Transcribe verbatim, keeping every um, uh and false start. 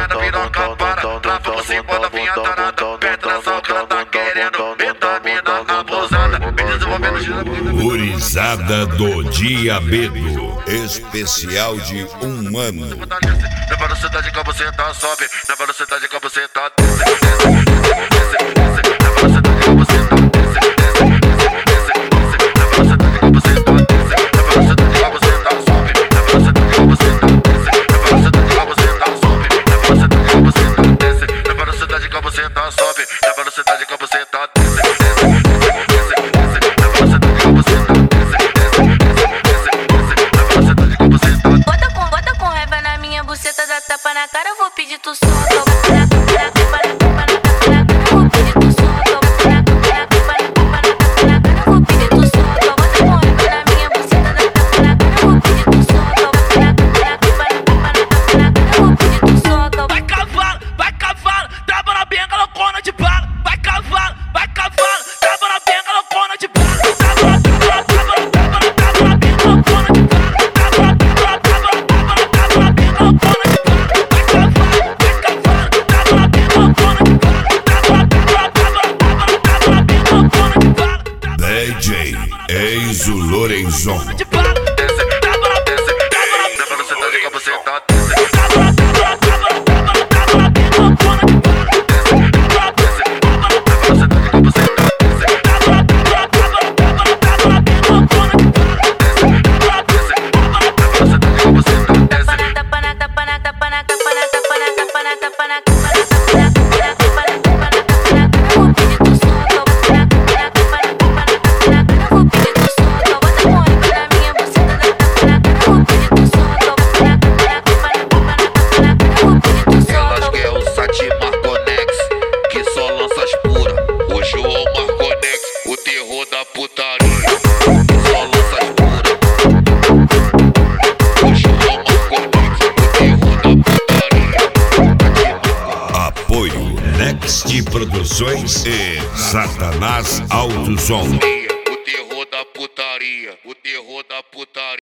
vai na piroca para. Trava você, bota minha tarada. Petração que ela tá querendo. Vitamina abusada. Me desenvolvendo de Gurizada do Diabedo, especial de um ano. Na velocidade que você tá sobe. Na velocidade que você tá desce, desce, desce, desce, desce. Na velocidade que você tá desce, desce, desce, desce, desce. Na velocidade que você tá desce. Na velocidade que você tá sobe. Na velocidade que você tá desce. Na velocidade que você tá sobe. Na velocidade que você tá desce. Na velocidade que você tá sobe. Na velocidade que você tá desce, desce, desce, desce, desce. Na velocidade que você tá desce, desce, desce, desce, desce. Na velocidade que você tá. Bota com, bota com raiva na minha buceta, dá tapa na cara, eu vou pedir tu solta. Bota na tapa na tapa na tapa na tapa na cara, eu vou pedir tu solta. Bota na tapa na tapa na tapa na tapa na cara, eu vou pedir tu solta. Bota com raiva na minha buceta, dá tapa na cara, eu vou pedir tu solta. Bota na tapa na tapa na tapa na tapa na cara, eu vou pedir tu solta. Vai cavalo, vai cavalo, trava na benga, loucona de bala. Vai cavalo, vai cavalo, trava na benga, loucona de bala. Trava na, trava na, trava na, trava na, trava na benga, loucona de bala. Trava na, trava na, trava na, trava na, trava na benga, loucona de bala. Vai cavalo, vai cavalo, trava na benga, loucona de bala. Trava na, trava na, trava na, trava na, trava na benga, loucona de bala. D J Enzo Lorenzon. De bala, Desce, trava na, desce, trava na, na velocidade que você tá desce. trava na, trava na, trava na, trava na, trava na benga, loucona de bala. Tapa na tapa na tapa na tapa na tapa na tapa na tapa na tapa na tapa na tapa na tapa na tapa na tapa na cara, eu vou pedir tu solta. Bota na tapa na tapa na tapa na tapa na cara, eu vou pedir tu solta. Bota com raiva na minha buceta, dá tapa na cara, eu vou pedir tu solta. Bota na tapa na tapa na tapa na tapa na cara, eu vou pedir tu solta. Elas quer o Sati Marconex, que só lança as pura. O João Marconex, o terror da putaria, que só lança as pura. O João Marconex, o terror da putaria. Apoio Next Produções e Satanás Alto Som. O terror da putaria, o terror da putaria.